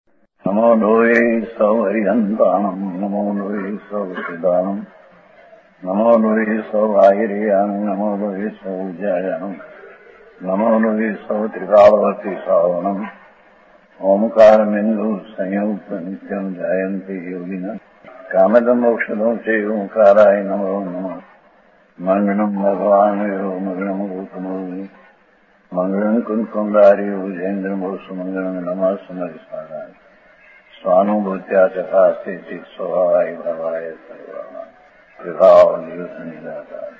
नमो लोये सौहरिहन्तानम् नमो लोये सौहृदानम् नमो लोये सौभागिर्यानम् नमो लोये सौज्यायानम् नमो लोये सौत्रिकालवती सावनम् ओंकारमिन्दु संयुक्त नित्यम् जायन्ति योगिनः कामदम् मोक्षदम् च ओंकाराय नमो नमः मंगलम् भगवान् यो मंगलम् गौतमोऽग्नि मंगलम् कुन्कुण्डारि उजेन्द्रमोसु मंगलम् नमः सुमरिसाराय स्वानुभूत्या चकास्ते स्वभावाय भवाय सर्वाणां विभाव निदातार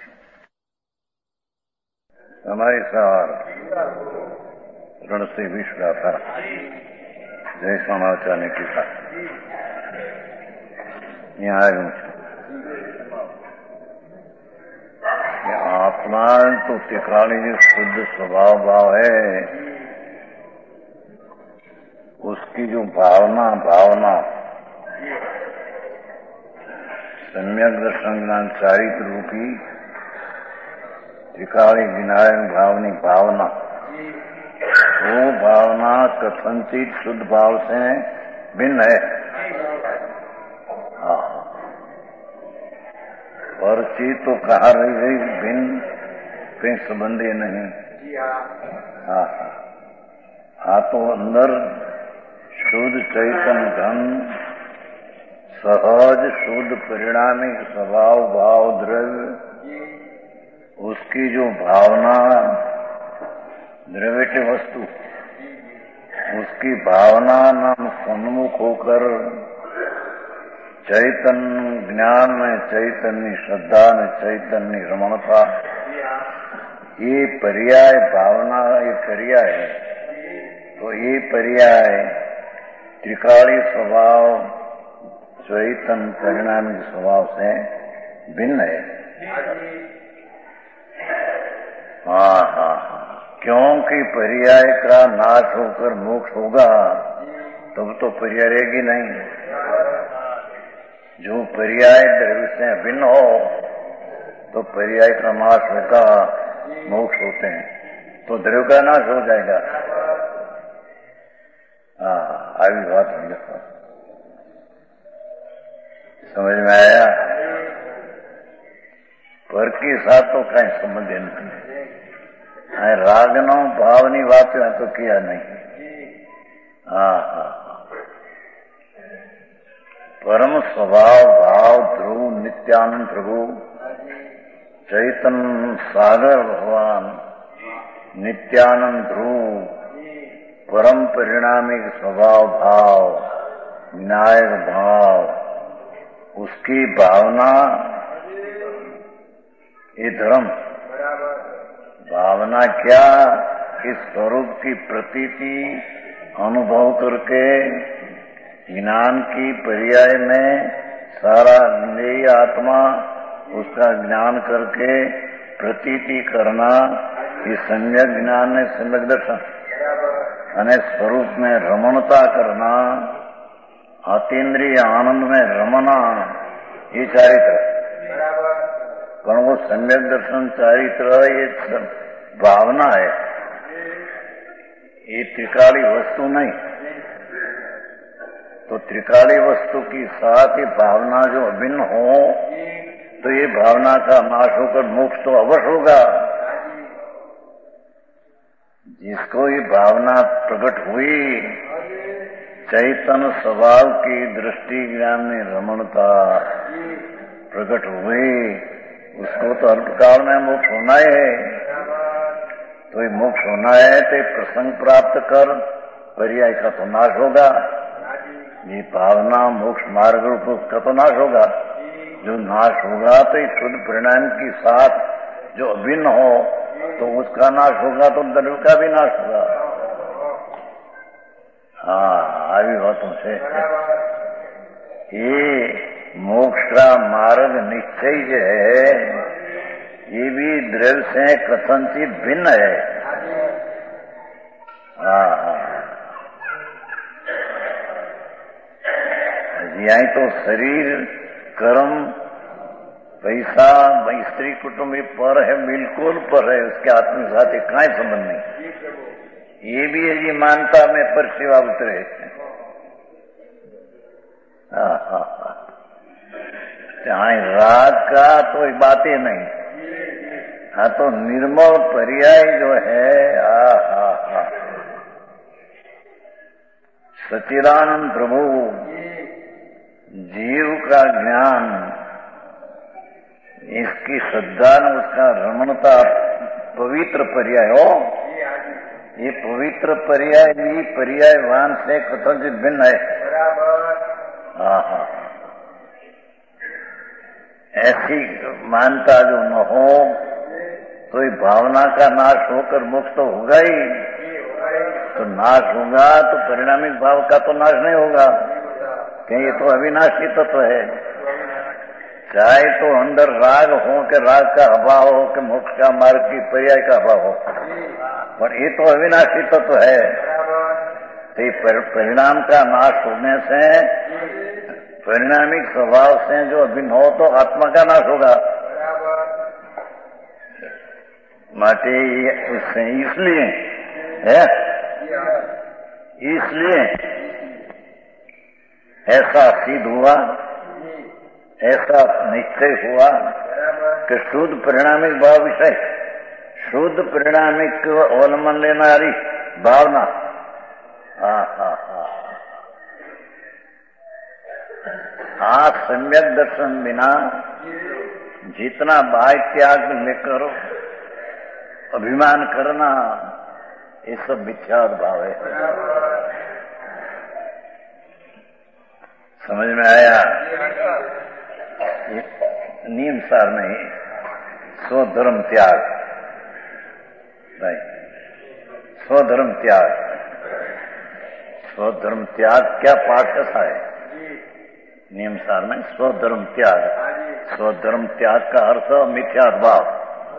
हमारे सार ऋण से विश्व था जय समाचार की था यहाँ आत्मा तो तिकाली जो शुद्ध स्वभाव भाव है उसकी जो भावना सम्यक दर्शन ज्ञान चारित्र रूपी त्रिकाली विनायक भावनी भावना वो भावना कथनचित शुद्ध भाव से भिन्न है। और चीज तो कहा रही है भिन्न कहीं संबंधी नहीं। हाँ तो अंदर शुद्ध चैतन्य धन सहज शुद्ध परिणामिक स्वभाव भाव द्रव्य उसकी जो भावना द्रव्य वस्तु उसकी भावना नाम सम्मुख होकर चैतन्य ज्ञान में चैतन्य श्रद्धा में चैतन्य रमणता ये पर्याय भावना ये पर्याय है। तो ये पर्याय त्रिकाली स्वभाव चैतन्य परिणामिक स्वभाव से भिन्न है। हाँ क्योंकि पर्याय का नाश होकर मोक्ष होगा तब तो पर्याय रहेगी नहीं। जो पर्याय द्रव्य से भिन्न हो तो पर्याय का नाश होगा मोक्ष होते हैं तो द्रव्य का नाश हो जाएगा। आगे बात समझ में आया। पर के साथ तो कहीं संबंध नहीं। रागनो भावनी बात तो किया नहीं। परम स्वभाव भाव ध्रुव नित्यानंद प्रभु चैतन्य सागर भगवान नित्यानंद ध्रुव परम परिणामिक स्वभाव भाव विनायक भाव उसकी भावना ये धर्म भावना क्या इस स्वरूप की प्रतीति अनुभव करके ज्ञान की पर्याय में सारा निंदेय आत्मा उसका ज्ञान करके प्रतीति करना ये सम्यक ज्ञान है सम्यक दर्शन अने स्वरूप में रमणता करना अतीन्द्रिय आनंद में रमना ये चारित्र पर वो सम्यक दर्शन चारित्र ये भावना है ये त्रिकाली वस्तु नहीं। तो त्रिकाली वस्तु की साथ ही भावना जो अभिन्न हो तो ये भावना का नाश होकर मोक्ष तो अवश्य होगा। जिसको ये भावना प्रकट हुई चैतन्य स्वभाव की दृष्टि ज्ञान में रमणता प्रकट हुई उसको तो अल्पकाल में मोक्ष होना है। तो ये मोक्ष होना है तो प्रसंग प्राप्त कर पर्याय का तो नाश होगा। ये भावना मोक्ष मार्ग रूप का तो नाश होगा। जो नाश होगा तो इस शुद्ध परिणाम के साथ जो अभिन्न हो तो उसका नाश होगा तो द्रव्य का भी नाश होगा। आवी बातों से ये मोक्ष का मार्ग निश्चय जो है ये भी द्रव्य से कथनचित भिन्न है। यही तो शरीर कर्म पैसा स्त्री कुटुंब पर है बिल्कुल पर है उसके आत्म साथ कहीं संबंध नहीं। ये भी है ये मानता में पर सेवा उतरे राग का तो बात ही नहीं। हाँ, तो निर्मल पर्याय जो है, सच्चिदानंद प्रभु, जीव का ज्ञान, इसकी श्रद्धा न उसका रमणता, पवित्र पर्याय हो। ये पवित्र पर्याय भी पर्यायवान से कथनचित भिन्न है। ऐसी मानता जो न हो तो ये भावना का नाश होकर मोक्ष तो होगा ही। तो नाश होगा तो परिणामिक भाव का तो नाश नहीं होगा, क्योंकि ये तो अविनाशी तत्व है। चाहे तो अंदर राग हो कि राग का अभाव हो कि मोक्ष का मार्ग की पर्याय का अभाव हो, पर ये तो अविनाशी तत्व है। तो परिणाम का नाश होने से, परिणामिक स्वभाव से जो अभिन्न हो तो आत्मा का नाश होगा। माटे इसलिए है, इसलिए ऐसा सिद्ध हुआ, ऐसा निश्चय हुआ कि शुद्ध परिणामिक भाव विषय, शुद्ध परिणामिक अवलंबन लेनारी भावना, सम्यक दर्शन बिना जितना बाह्य त्याग लेकर अभिमान करना, ये सब मिथ्यात्व भाव है। समझ में आया? नियम सार नहीं, स्वधर्म त्याग नहीं, स्वधर्म त्याग। स्वधर्म त्याग क्या पाठ कथा है? नियम सार में स्वधर्म त्याग। स्वधर्म त्याग का अर्थ मिथ्यात्व भाव।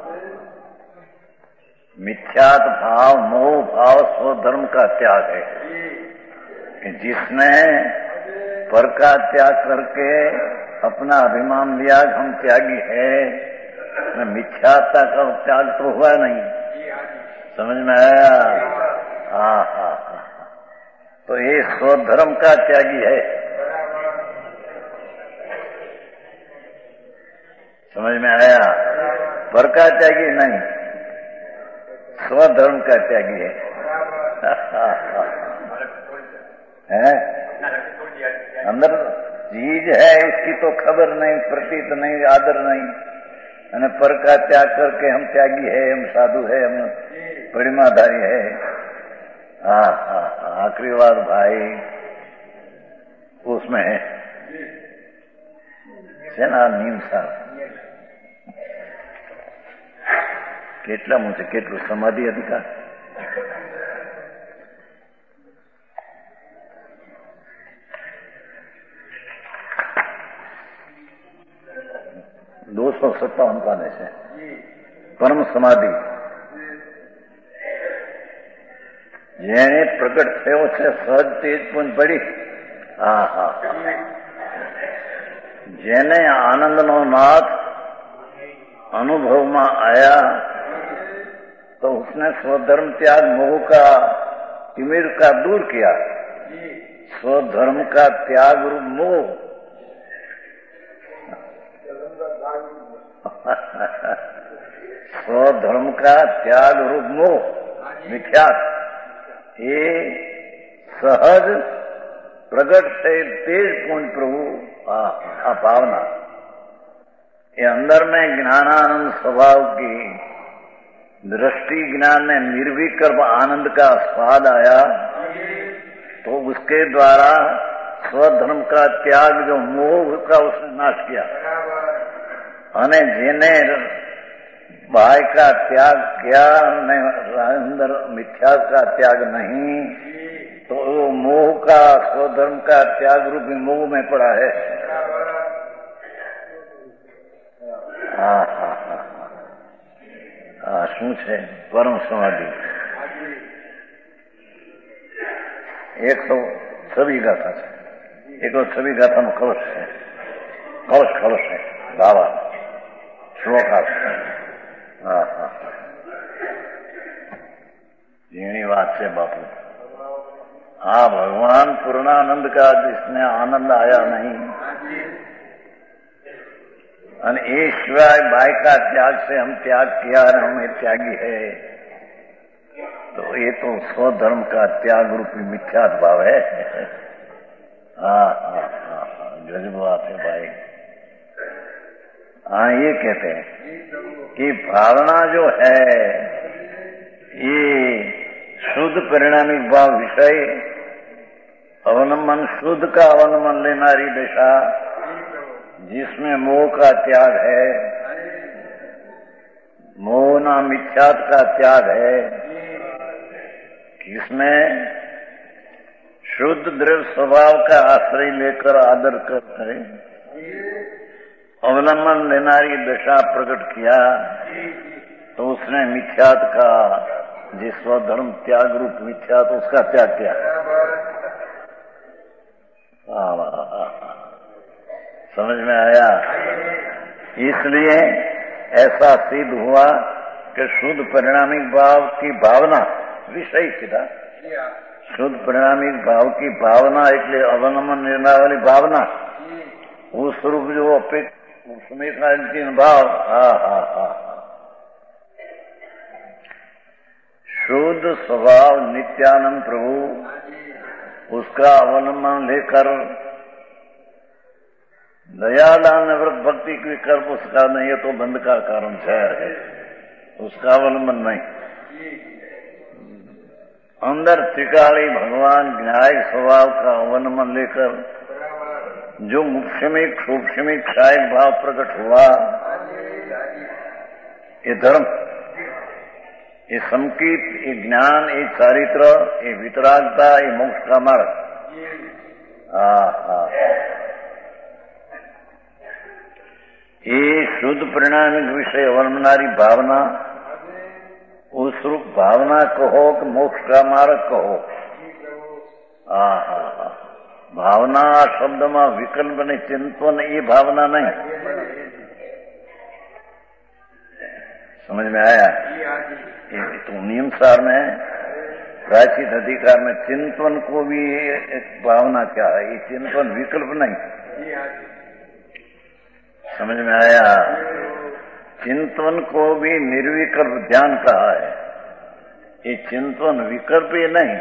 मिथ्यात्व भाव, मोह भाव स्वधर्म का त्याग है कि जिसने पर का त्याग करके अपना अभिमान लिया हम त्यागी है, मिथ्यात्ता का त्याग तो हुआ नहीं। समझ में आया? तो ये स्वधर्म का त्यागी है। समझ में आया? पर का त्यागी नहीं, स्वधर्म का त्यागी है। अंदर चीज है, इसकी तो खबर नहीं, प्रतीत नहीं, आदर नहीं, અને पर का त्याग करके हम त्यागी है, हम साधु है, हम परिमाधारी है। आखिरी बात भाई उसमें है ना નિયમસાર કેટલા મુજબ કેટલું સમાધિ અધિકાર ₹257 પાને છે પરમ સમાધિ જેને પ્રગટ થયો છે સહજ તેજ પુંજ પડી જેને આનંદનો નાથ अनुभव में आया तो उसने स्वधर्म त्याग मोह का तिमिर का दूर किया। स्वधर्म का त्याग रूप मोह स्वधर्म का त्याग रूप मोह मिथ्यात ये सहज प्रगट से तेज पूर्ण प्रभु भावना ये अंदर में ज्ञानानंद स्वभाव की दृष्टि ज्ञान में निर्विकल्प आनंद का स्वाद आया तो उसके द्वारा स्वधर्म का त्याग जो मोह का उसने नाश किया। अने जेने बाह्य का त्याग किया अंदर मिथ्या का त्याग नहीं तो वो मोह का स्वधर्म का त्याग रूपी मोह में पड़ा है। શું છે પરમ સમાધિ 126 ગાથા છે 126 ગાથાનો કળશ છે કળશ છે ગાવા શ્લોક ઝીણી વાત છે બાપુ हाँ, भगवान पूर्णानंद का जिसने आनंद आया नहीं, और ये शिवाय बाई का त्याग से हम त्याग किया और हमें त्यागी है, तो ये तो स्वधर्म का त्याग रूपी मिथ्या भाव है। हाँ हाँ हाँ हाँ, गजब बात है भाई। हाँ, ये कहते हैं कि भावना जो है ये शुद्ध परिणामिक भाव विषय अवलंबन, शुद्ध का अवलंबन लेनारी दशा जिसमें मोह का त्याग है, मोह ना मिथ्यात्व का त्याग है, किसमें शुद्ध दृढ़ स्वभाव का आश्रय लेकर आदर कर अवलंबन लेनारी दशा प्रकट किया, तो उसने मिथ्यात्व का, जिस स्वधर्म त्याग रूप मिथ्यात्व, उसका त्याग किया। समझ में आया? इसलिए ऐसा सिद्ध हुआ कि शुद्ध परिणामिक भाव की भावना विषय सीधा, शुद्ध परिणामिक भाव की भावना, इसलिए अवलंबन लेने वाली भावना, उस रूप जो उसमें का अंतिम भाव, शुद्ध स्वभाव नित्यानंद प्रभु, उसका अवलंबन लेकर दयादान निवृत्त भक्ति की कर्म उसका नहीं है, तो बंध का कारण है, उसका अवलंबन नहीं। अंदर त्रिकाली भगवान न्याय स्वभाव का अवलंबन लेकर जो मुक्षमिक सूक्ष्मिक सहायक भाव प्रकट हुआ, ये धर्म, ये संकीत, ये ज्ञान, ये चारित्र, ये वितरागता, ये मोक्ष का मार्ग। ये शुद्ध परिणामिक विषय अवलंबनारी भावना, उस रूप भावना कहो कि मोक्ष का मार्ग कहो। भावना शब्द में विकल्प नहीं, चिंतन, ये भावना नहीं। समझ में आया? तो नियम सार में प्राचीन अधिकार में चिंतन को भी एक भावना क्या है, ये चिंतन विकल्प नहीं। समझ में आया? चिंतन को भी निर्विकल्प ध्यान कहा है, ये चिंतन विकल्प ही नहीं।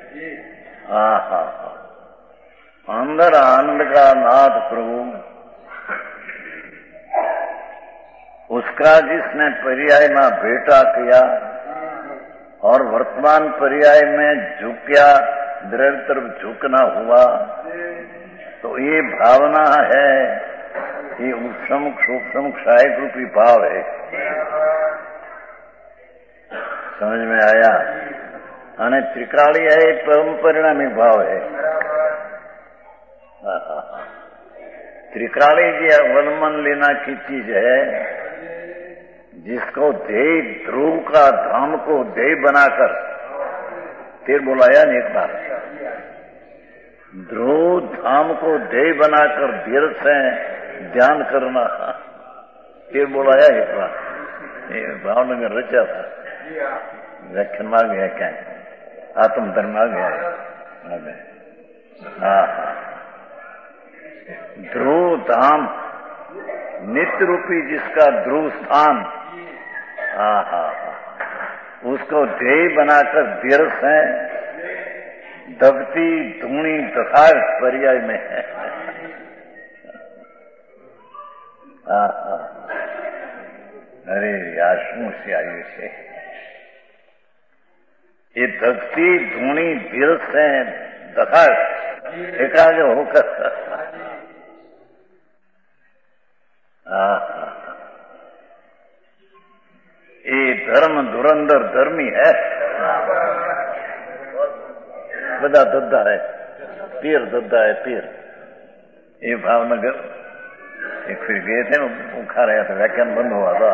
अंदर आनंद का नाथ प्रभु, उसका जिसने पर्याय में भेटा किया और वर्तमान पर्याय में झुकिया, दृढ़ तरफ झुकना हुआ, तो ये भावना है, ये उपसमुख सूक्ष्म सहायक रूपी भाव है। समझ में आया? અને त्रिकाली है, परम परिणामिक भाव है। त्रिकाली जी अवलंबन लेना की चीज है, जिसको ध्येय, ध्रुव का धाम को ध्येय बनाकर, फिर बुलाया नहीं एक बार, ध्रुव धाम को ध्येय बनाकर धीर से ध्यान करना, फिर बुलाया एक बार। ये भावनगर रचा था, व्याख्यान में आ गया, क्या आत्म धर्म आ गया है। ध्रुव धाम नित्य रूपी जिसका ध्रुव स्थान, उसको ध्येय बनाकर धीर से दबती धूणी तथा पर्याय में है। अरे यार, શું से आयु से ये दबती धूणी दिल से दखा एकाग्र होकर, ये धर्म धुरंधर धर्मी है, बड़ा दद्दा है, पीर दद्दा है, पीर। ये भावनगर एक फिर गए थे, वो खा रहा था, व्याख्यान बंद हुआ था।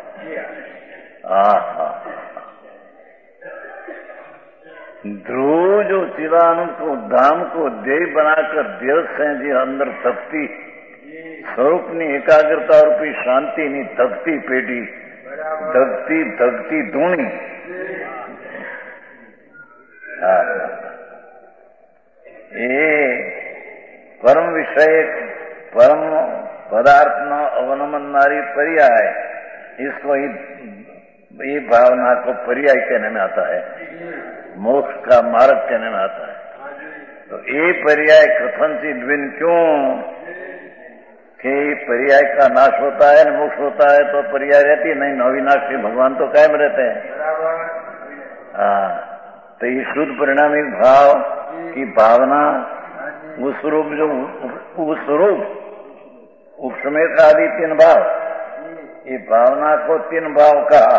ध्रुव जो शिवानंद को धाम को ध्येय बनाकर देव से जी अंदर तपती स्वरूप ની એકાગ્રતા રૂપી શાંતિની ધગતી પેઢી, ધગતી ધગતી ધૂણી, ये परम विषय परम पदार्थ न अवलंबनकारी पर्याय, इसको ये भावना को पर्याय कहने में आता है, मोक्ष का मार्ग कहने में आता है। तो ये पर्याय कथनचित भिन्न क्यों कि पर्याय का नाश होता है, मोक्ष होता है तो पर्याय रहती नहीं, अविनाशी भगवान तो कायम रहते हैं। हाँ, तो ये शुद्ध परिणामिक भाव की भावना, उस रूप जो उस रूप उपसमेत आदि तीन भाव, ये भावना को तीन भाव कहा।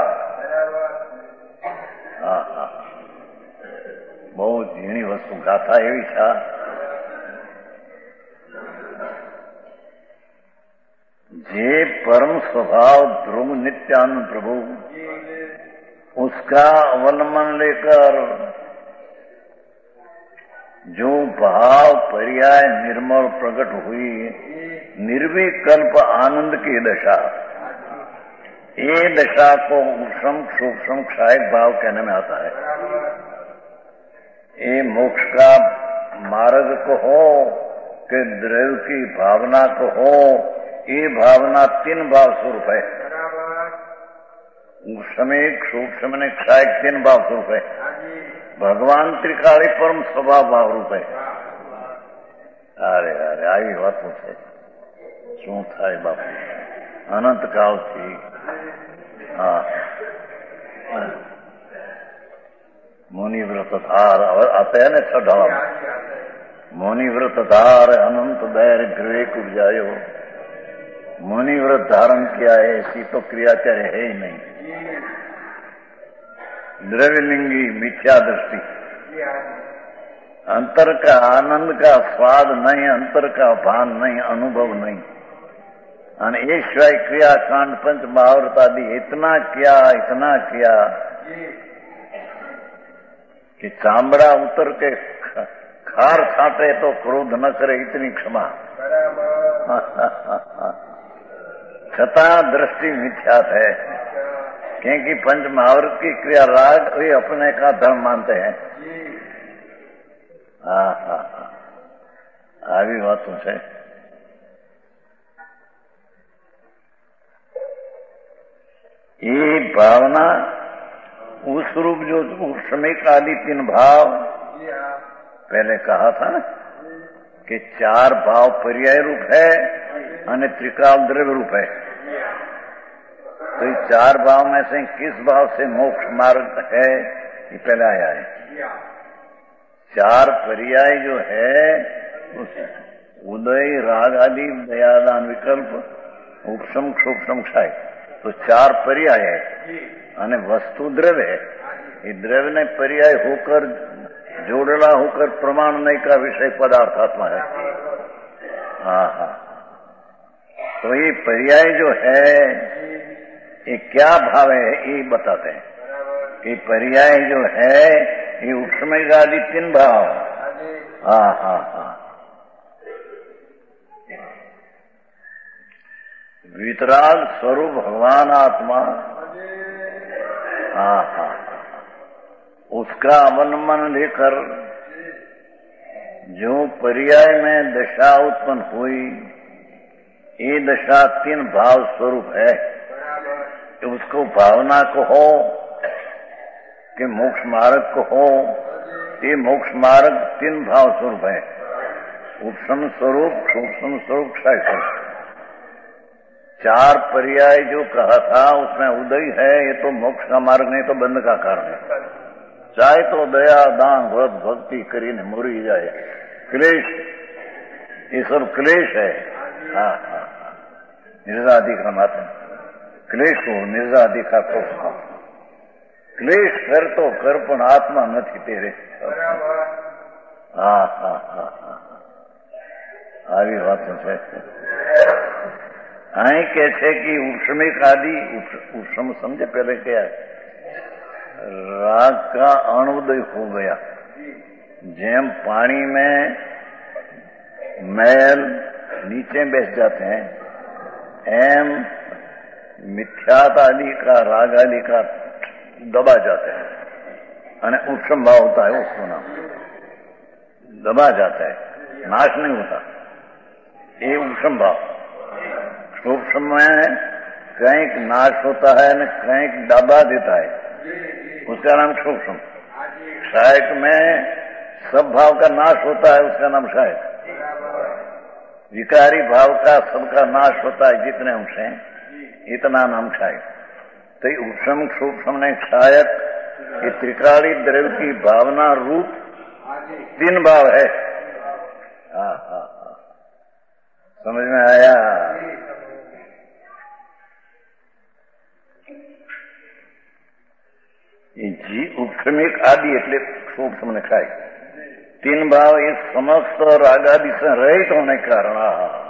हाँ हाँ, बहुत झीणी वस्तु गाथा एवी था। जे परम स्वभाव ध्रुव नित्यानंद प्रभु, उसका अवलंबन लेकर जो भाव पर्याय निर्मल प्रकट हुई, निर्विकल्प आनंद की दशा, ये दशा को उपशम सूक्ष्म क्षायक भाव कहने में आता है। ये मोक्ष का मार्ग को हो कि द्रव्य की भावना को हो, ये भावना तीन भाव स्वरूप है। उपशमिक सूक्ष्म ने क्षायक तीन भाव स्वरूप है। भगवान त्रिकाली परम स्वभाव भाव रूप है। अरे अरे आई बात है, શું થાય બાપુ, અનંત કાળથી। હા, मुनि व्रत धार आते हैं ना छठा, मुनि व्रत धार अनंत दैर गृह कुब्जायो। मुनि व्रत धारण किया है, ऐसी तो क्रियाचार्य है ही नहीं। द्रव्यलिंगी मिथ्या दृष्टि, अंतर का आनंद का स्वाद नहीं, अंतर का भान नहीं, अनुभव नहीं। અને એ સિવાય ક્રિયાકાંડ પંચ મહાવ્રત આદि इतना किया कि चामड़ा उतर के खार छाटे तो क्रोध न करे, इतनी क्षमा। छता दृष्टि मिथ्यात है, क्योंकि पंच महाव्रत की क्रिया राग ये अपने का धर्म मानते हैं। हाँ हाँ हाँ, આવી વાતો છે। ये भावना उस रूप जो उपशमिक आदि तीन भाव पहले कहा था ना कि चार भाव पर्याय रूप है और त्रिकाल द्रव्य रूप है। तो इस चार भाव में से किस भाव से मोक्ष मार्ग है, ये पहले आया है। चार पर्याय जो है उस उदय राग आदि दयादान विकल्प उपशम सूक्ष्म क्षय, तो चार पर्याय है। અને વસ્તુ દ્રવ્ય है, ये द्रव्य ने पर्याय होकर जोड़ना होकर प्रमाण नहीं का विषय पदार्थात्मा है। हाँ हाँ, तो ये पर्याय जो है ये क्या भाव है ये बताते हैं। ये पर्याय जो है ये उपशमय आदि तीन भाव। हाँ हाँ हाँ, वितराग स्वरूप भगवान आत्मा, हाँ हाँ, उसका अवलंबन लेकर जो पर्याय में दशा उत्पन्न हुई, ये दशा तीन भाव स्वरूप है। कि उसको भावना को हो कि मोक्ष मार्ग को हो, ये मोक्ष मार्ग तीन भाव स्वरूप है। उपशम स्वरूप, सूक्ष्म स्वरूप, क्षय स्वरूप। चार पर्याय जो कहा था उसमें उदय है, ये तो मोक्ष का मार्ग नहीं तो बंध का कारण है। चाहे तो दया दान व्रत भक्ति करीने मुरी जाए, क्लेश ये सब क्लेश है। हाँ हाँ, निर्जाधिकार मात्र क्लेश हो, निर्जाधिकार तो क्लेश कर तो कर पण आत्मा नहीं तेरे। हाँ हाँ हाँ हाँ, આવી વાતો છે। અહીં કે છે કે ઉપશમિક આદि उपशम समझे पहले क्या है, राग का अणुदय हो गया। जेम पानी में मैल नीचे बैठ जाते हैं, एम मिथ्यात आदि का राग आदि का दबा जाते हैं, और उपशम भाव होता है उसको नाम। दबा जाता है, नाश नहीं होता। ये उपशम भाव। क्षोभशम में कहीं नाश होता है न कहीं दबा देता है, उसका नाम क्षोभशम। क्षायक में सब भाव का नाश होता है, उसका नाम क्षायक। विकारी भाव का सबका नाश होता है, जितने अंश हैं इतना नाम क्षायक। तो उपशम क्षोभशम ने क्षायक ये त्रिकाली द्रव्य की भावना रूप 3 भाव है। हाँ, समझ में आया? जी उपशमिक आदि એટલે क्षोभशम ने क्षायक 3 भाव इस समस्त रागादि से रहित होने के कारण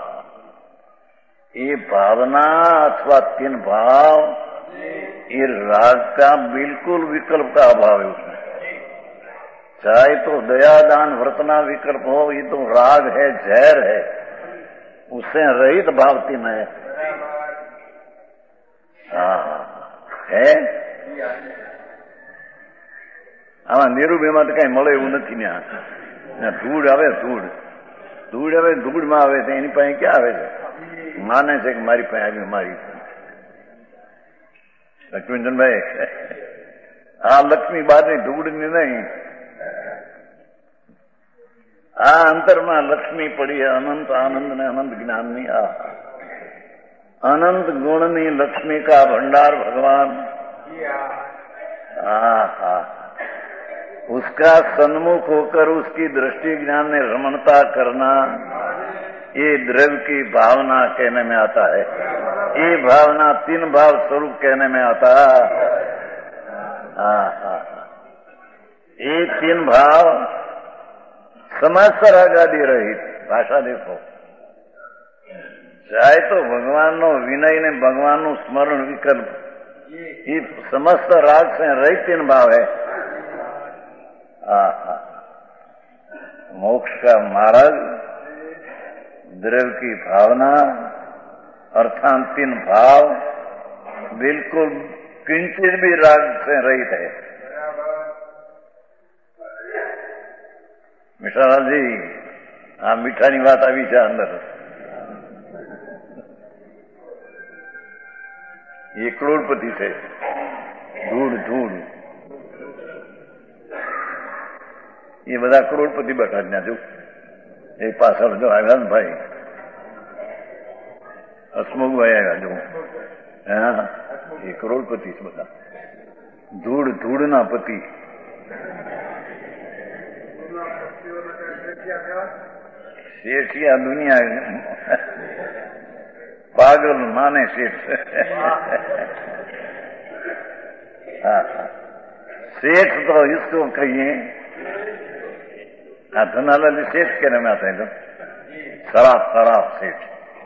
ये भावना अथवा 3 भाव ये राग का बिल्कुल विकल्प का अभाव है उसमें। चाहे तो दया दान वर्तना विकल्प हो, ये तो राग है, जहर है, उससे रहित भाव 3 है। है આમાં નીરુબેમાં તો કઈ મળે એવું નથી ને। ધૂળ આવે, ધૂળ આવે, ધૂળમાં આવે છે, એની પાસે ક્યાં આવે છે? માને છે કે મારી પાસે આવી, મારી લક્ષ્મીચંદભાઈ આ લક્ષ્મી બારની ધૂળની નહીં, આ અંતરમાં લક્ષ્મી પડી અનંત આનંદ ને અનંત જ્ઞાનની। अनंत गुणनी लक्ष्मी का भंडार भगवान। उसका सन्मुख होकर उसकी दृष्टि ज्ञान में रमणता करना, ये द्रव्य की भावना कहने में आता है। ये भावना 3 भाव स्वरूप कहने में आता है। ये 3 भाव समस्त रागादि रहित। भाषा देखो, चाहे तो भगवानનો વિનય ને ભગવાનનું સ્મરણ વિકલ્પ, ये समस्त राग से रहित 3 भाव है। मोक्ष का मार्ग, द्रव्य की भावना अर्थात 3 भाव बिल्कुल किंचित भी राग से रहित है। મીઠાલાલ जी, આ મીઠાની વાત આવી છે અંદર। ये करोड़पति थे। धूड़ ये બધા કરોડપતિ બેઠા જ જો એ પાછળ જો આવ્યા ને ભાઈ હસમુખભાઈ આવ્યા જો। હા, એ કરોડપતિ છે બધા। ધૂળના પતિ। શેઠિયા दुनिया पागल माने सेठ। सेठ तो इसको कहिए, धनालाल सेठ कहने में आता है। शराब सेठ।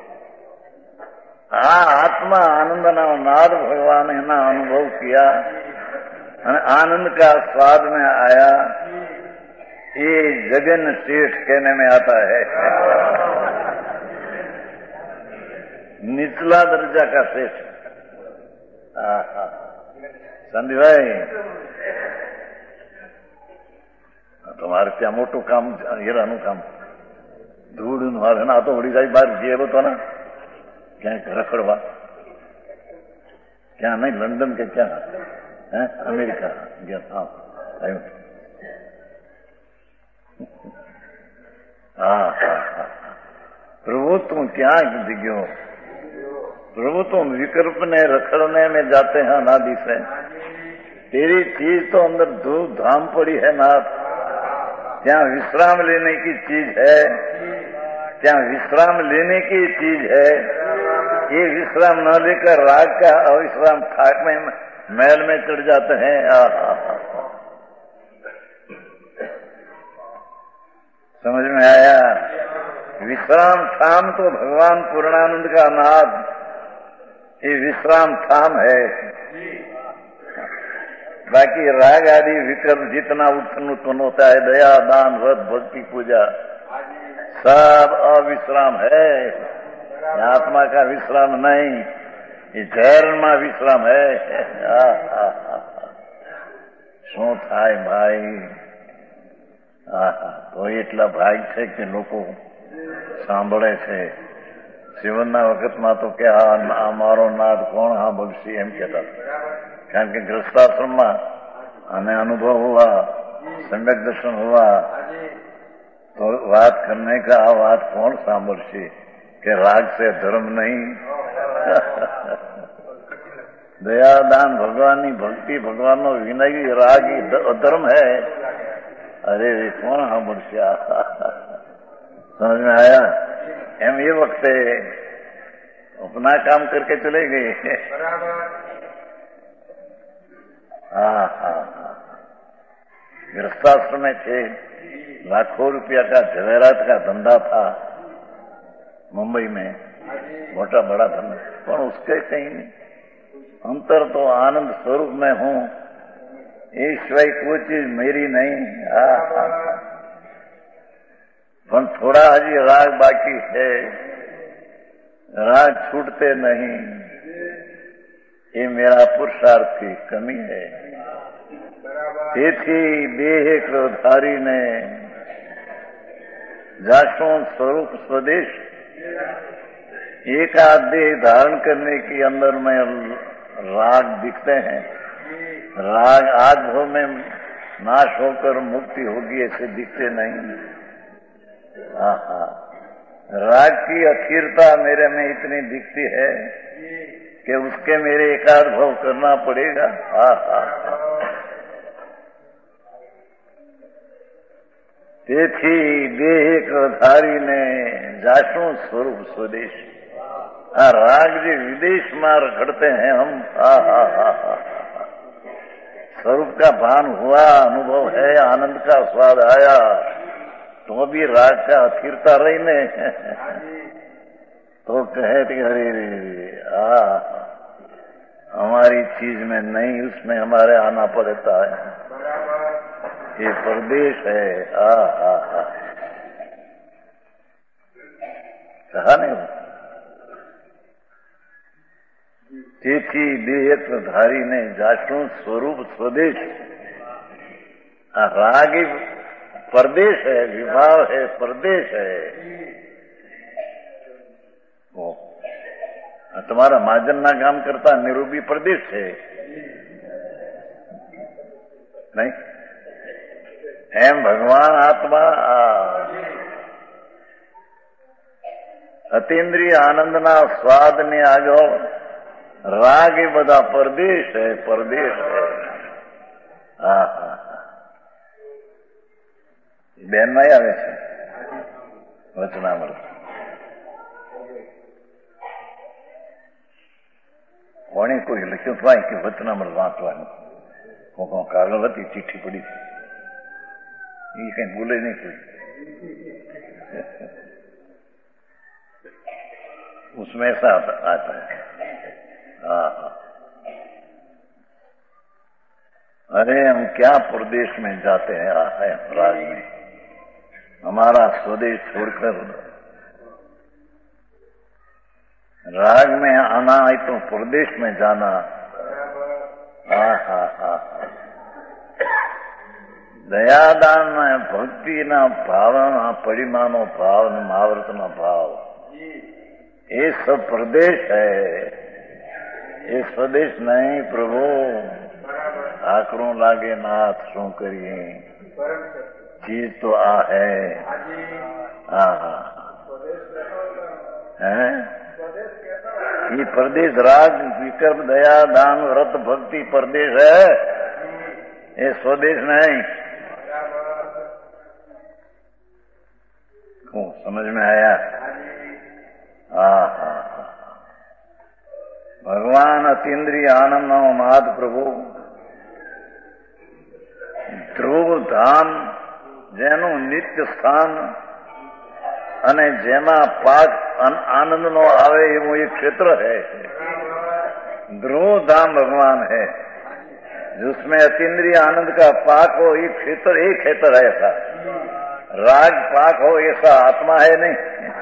आत्मा आनंद ना नाद भगवान ने ना अनुभव किया, आनंद का स्वाद में आया, ये जगन सेठ कहने में आता है। निचला दर्जा का सेठ। संदीप भाई, તમારે ત્યાં મોટું કામ, હીરાનું કામ, ધૂળનું હાલે ને। આ તો વળી જાય બહાર જે હતો ને ક્યાંક રખડવા, ક્યાં નહીં, લંડન કે ક્યાં, અમેરિકા ગયા। હા આવ્યું। प्रभु तुम क्या दिग्यो? प्रभु तुम विकल्प ने रखड़ने में जाते हैं अनादि से। तेरी चीज तो अंदर धूप धाम पड़ी है नाथ। क्या विश्राम लेने की चीज है, क्या विश्राम लेने की चीज है। ये विश्राम न लेकर राग का अविश्राम खाक में मैल में चढ़ जाते हैं। समझ में आया? विश्राम धाम तो भगवान पूर्णानंद का नाद, ये विश्राम धाम है। बाकी राग आदि विकल्प जितना उत्पन्न होता है, दया दान व्रत भक्ति पूजा, सब अविश्राम है। आत्मा का विश्राम नहीं, ये जहर में विश्राम है। શું થાય ભાઈ? તો એટલા ભાગ છે કે લોકો સાંભળે છે. જીવનના વખતમાં તો કે આ મારો નાદ કોણ સાંભળશે એમ કહેતા, કારણ કે ગ્રસ્તાશ્રમમાં અને अनुभव हुआ, सम्यक दर्शन हुआ, तो बात करने का बात कौन सांभळશે कि राग से धर्म नहीं. दयादान भगवान की भक्ति, भगवान नो विनय, राग अधर्म है. अरे कौन सांभळશે? समझ में आया? एम ये वक्त अपना काम करके चले गए. गृहस्थाश्रम में थे, लाखों रुपया का जवेरात का धंधा था मुंबई में, मोटा बड़ा धंधा, पर उसके कहीं नहीं. अंतर तो आनंद स्वरूप में हूं, ये सिवाय कोई चीज मेरी नहीं. पर थोड़ा हजी राग बाकी है, राग छूटते नहीं, ये मेरा पुरुषार्थ की कमी है. તેથી દેહ ક્રોધારીને जासों स्वरूप स्वदेश, एक आध देह धारण करने के अंदर में राग दिखते हैं. राग आग भव में नाश होकर मुक्ति होगी ऐसे दिखते नहीं. राग की अखीरता मेरे में इतनी दिखती है कि उसके मेरे एकाध भाव करना पड़ेगा. તેથી દેહ ક્રોધારીને જાશું स्वरूप स्वदेश. राग जी विदेश में रखड़ते हैं हम. स्वरूप का भान हुआ, अनुभव है, आनंद का स्वाद आया, तो भी राग का अथिरता रही ने तो कहे कि अरे हमारी चीज में नहीं, उसमें हमारे आना पड़ता है. ये परदेश है. कहा नहीं. તેથી દેહ ધારીને જાશું स्वरूप स्वदेश. राग ही परदेश है, विभाव है, परदेश है. तुम्हारा महाजन ना काम करता निरूपी प्रदेश है नहीं. एम भगवान आत्मा अतीन्द्रिय आनंदना स्वाद ने आगो राग એ બધા પરદેશ है, परदेश है. બેન માં આવે છે વચનામૃત. કોણે કોઈ લખ્યું થાય કે વચનામૃત વાંચવાનું, કાગળ હતી, ચિઠ્ઠી પડી હતી, ये कहीं बोले नहीं कोई. उसमें ऐसा आता है. अरे हम क्या प्रदेश में जाते हैं राग में. हमारा स्वदेश छोड़कर राग में आना है तो प्रदेश में जाना. दयादान भक्ति ना भावना परिमानो भाव महाव्रत ना भाव, ये सब प्रदेश है, ये स्वदेश नहीं. प्रभु आकड़ों लागे नाथ शू करिए, चीज तो आ है. ये प्रदेश राग विकल्प दया दान व्रत भक्ति प्रदेश है, ये स्वदेश नहीं. समझ में आया? भगवान अतीन्द्रिय आनंद नाथ प्रभु ધ્રુવ ધામ જેનું નિત્ય સ્થાન અને જેમાં પાક આનંદનો આવે એવું એક ક્ષેત્ર है. ध्रुव धाम भगवान है, जिसमें अतीन्द्रिय आनंद का पाक हो. एक क्षेत्र है ऐसा. राग पाक हो ऐसा आत्मा है नहीं.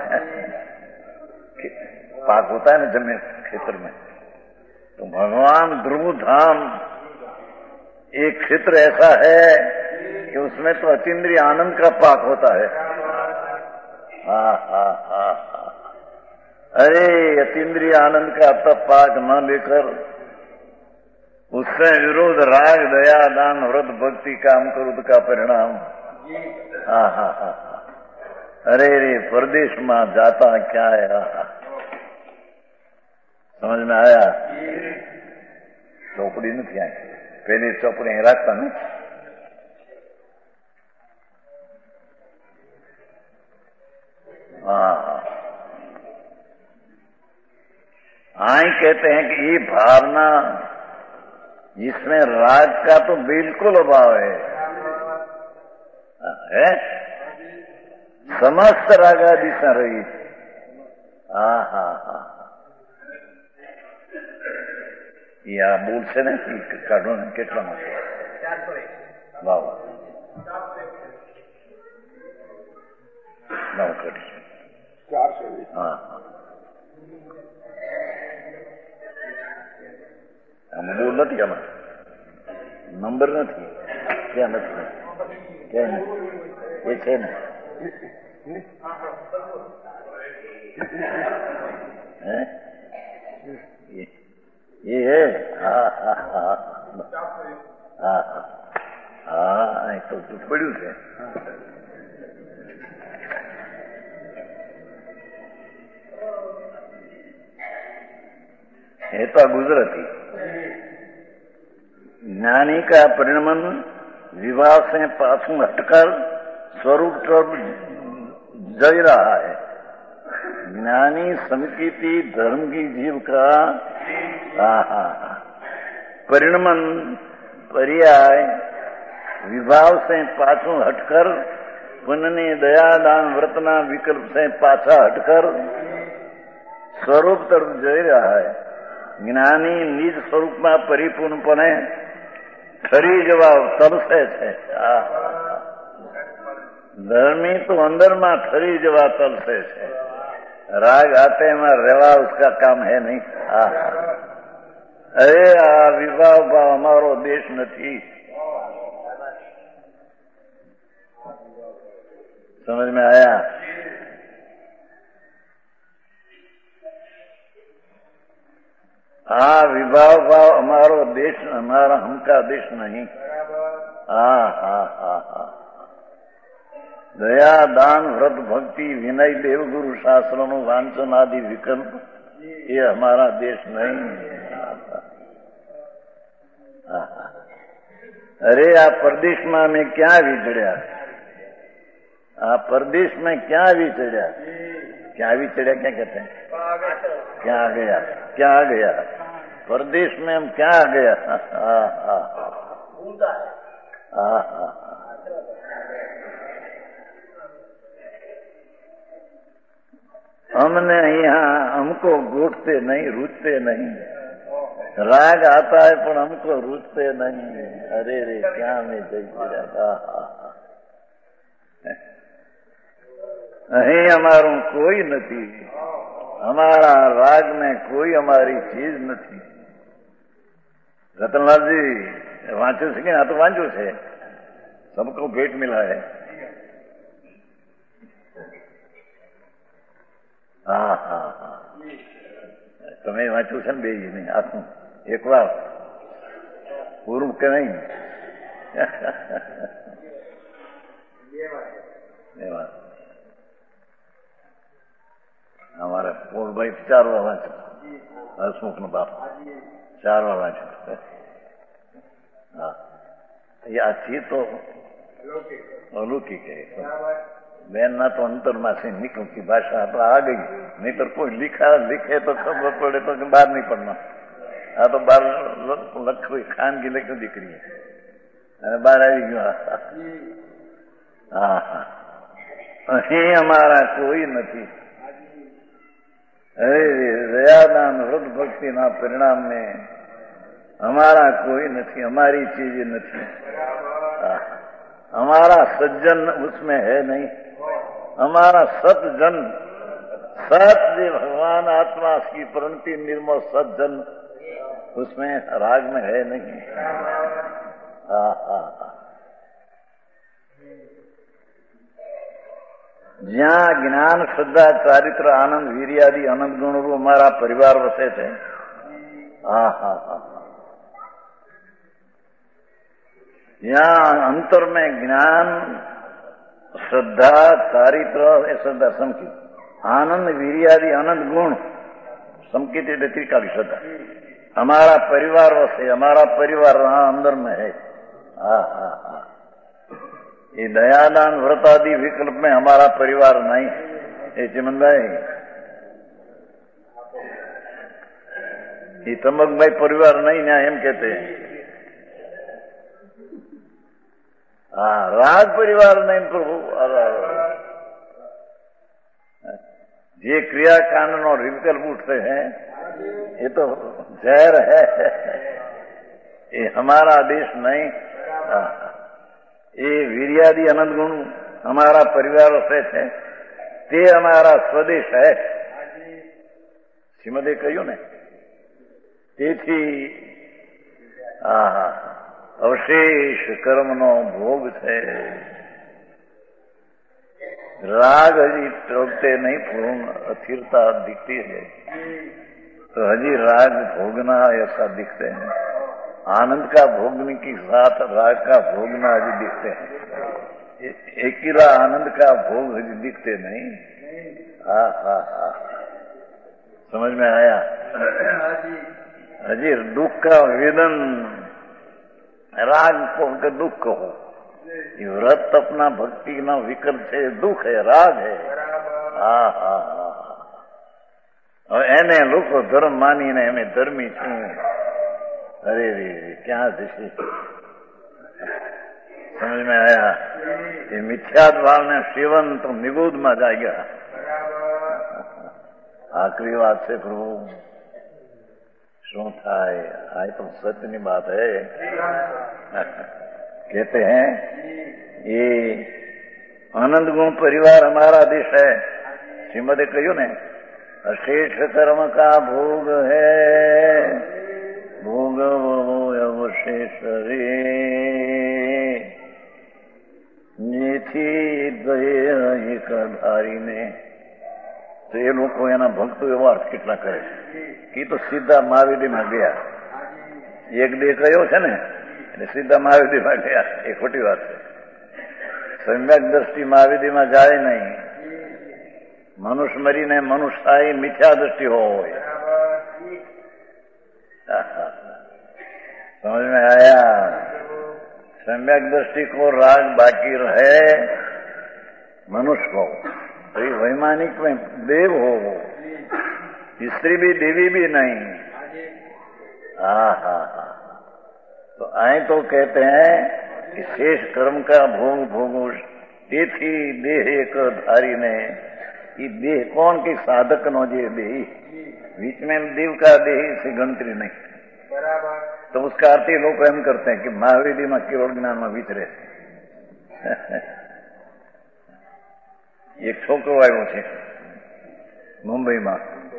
पाक होता है ना जमीन क्षेत्र में, तो भगवान ध्रुव धाम एक क्षेत्र ऐसा है कि उसमें तो अतीन्द्रिय आनंद का पाक होता है। हा हा हा हा। अरे अतीन्द्रिय आनंद का तब पाक न लेकर उससे विरोध राग दया दान व्रत भक्ति काम क्रोध का परिणाम। हा हा हा। अरे रे परदेश में जाता क्या है। हा। समझ में आया? ચોપડી નથી આવી, પેલી ચોપડી અહીં રાખતા ને। हाँ, आई कहते हैं कि ये भावना इसमें राग का तो बिल्कुल अभाव है? समस्त रागादि से रही। हाँ हाँ हाँ। या बोल से ने काढो ने કેટલા માટે? વાવ વાવ કરી 420। हाँ हाँ। આમાં બોલ નથી, આમાં નંબર નથી, ક્યાં નથી, ક્યાં નથી, એ છે ને ये है। हाँ हाँ हाँ हाँ हाँ, तो पढ़्યું છે। ये तो गुजरती ज्ञानी का परिणमन विवाह से पाछू हटकर स्वरूप तरफ जई रहा है। ज्ञानी समिति धर्म की जीव का परिणमन पर्याय विभाव से पाछू हटकर पुण्य दया दान व्रतना विकल्प से पाछा हटकर स्वरूप तरफ जई रहा है। ज्ञानी निज स्वरूप में परिपूर्णपणे ठरी जवा तलसे छे। धर्मी तो अंदर में ठरी जवा तलसे छे। राग आते में रेवा उसका काम है नहीं। अरे आ विवाह भाव हमारो देश नहीं। समझ में आया? हाँ, विवाह भाव हमारो देश, हमारा हमका देश नहीं। हाँ हाँ हाँ हाँ। दया दान व्रत भक्ति विनय देव गुरु शास्त्रों नु वांचन आदि विकल्प ये हमारा देश नहीं है। अरे आप परदेश में क्या विचड़्या? आप परदेश में क्या विचड़्या? क्या विचड़्या क्या कहते हैं? क्या गया? क्या गया? परदेश में हम क्या गया? हमने यहाँ हमको घूटते नहीं, रुचते नहीं। राग आता है पर हमको रुचते नहीं। अरे रे क्या में अहीं हमारू कोई नहीं। हमारा राग में कोई हमारी चीज नहीं। रतनलाल जी वांचू से कि ना तो वांचू से सबको भेंट मिला है। हाँ हाँ हाँ, તમે વાંચ્યું છે ને બે નહીં આખું એક વાર પૂરું કે નહીં? અમારે પોળભાઈ 4 વાર વાંચ્યું, હસમુખ નો બાપ 4 વાર વાંચ્યું। हाँ, ये अच्छी तो अलौकिक है। बैन ना तो अंतर में से निकल की भाषा तो आ गई, नहीं तो कोई लिखे तो खबर पड़े तो बाहर नहीं पड़ना। आ तो बार लखी खान की लखी दीकरी है बाहर आई गयो। हाँ हाँ, अहीं हमारा कोई नहीं। अरे दयादान व्रत भक्ति ना परिणाम में हमारा कोई नहीं, हमारी चीज नहीं। हमारा सज्जन उसमें है नहीं। हमारा सतजन, सत्य भगवान आत्मा की प्रणति निर्मल सज्जन उसमें राग में है नहीं। જ્યાં જ્ઞાન શ્રદ્ધા ચારિત્ર આનંદ વીર્યાદિ અનંત ગુણરૂપ અમારા પરિવાર વસે છે. હા હા હા. यहाँ अंतर में ज्ञान श्रद्धा चारित्र श्रद्धा समकित आनंद वीर्यादि अनंत गुण समकित त्रिकाली श्रद्धा हमारा परिवार वसे हमारा परिवार वहां अंदर में है. हाँ हाँ हाँ. ये दयादान व्रतादि विकल्प में हमारा परिवार नहीं. ये चिमन भाई ये तमक भाई परिवार नहीं ना एम कहते हैं. हाँ राज परिवार नहीं प्रभु. ये क्रियाकांड नो विकल्प उठते हैं ये तो जहर है. ये हमारा देश नहीं. ये वीर्यादि अनंत गुण हमारा परिवार से है ते हमारा स्वदेश है. श्रीमदे कह્યું ને તેથી अवशेष कर्म नो भोग है. राग हजी टोकते नहीं पूर्ण अस्थिरता दिखती है तो हजी राग भोगना ऐसा दिखते हैं. आनंद का भोगने के साथ राग का भोगना हजी दिखते हैं. एकीला आनंद का भोग हजी दिखते नहीं. हा हा हा. समझ में आया? हजी दुख का वेदन राग को दुख कहो. ये व्रत अपना भक्ति ना विकल्प है. दुख है राग है. हाँ हाँ हाँ. और एने लोग धर्म मानी ने हमें धर्मी छू. अरे रे क्या दिशे. समझ में आया? ये मिथ्यात भाव ने सेवन तो निगोद में जाएगा. आखिरी बात से प्रभु शू थाय. आज तो सत्य की बात है. कहते हैं ये आनंद गुण परिवार हमारा देश है. श्रीमदे कह્યું ने अशेष कर्म का भोग है. भोग वो अवशेष रे જેથી ગયે એક ધારીને. તો એ લોકો એના ભક્તો એવો અર્થ કેટલા કરે છે કે તો સીધા મહાવીરમાં ગયા. એક દે કયો છે ને એટલે સીધા મહાવીરમાં ગયા. એ ખોટી વાત છે. સમ્યક દ્રષ્ટિ મહાવીરમાં જાય નહીં. મનુષ્ય મરીને મનુષ્ય થાય મિથ્યા દ્રષ્ટિ હોય. समझ में आया? सम्यक दृष्टि को राग बाकी रहे मनुष्य को तो ये वैमानिक में देव हो. स्त्री भी देवी भी नहीं. हाँ हाँ हाँ. तो आए तो कहते हैं कि शेष कर्म का भोग भोगो તેથી देह एक धारी ने. ये देह कौन की साधक नो जे देह बीच में देव का देह से गणतरी नहीं. तो उसका अर्थ ये लोग एम करते हैं कि महावीर में केवल ज्ञान में विचरे. एक छोकरो આવ્યો છે મુંબઈમાં.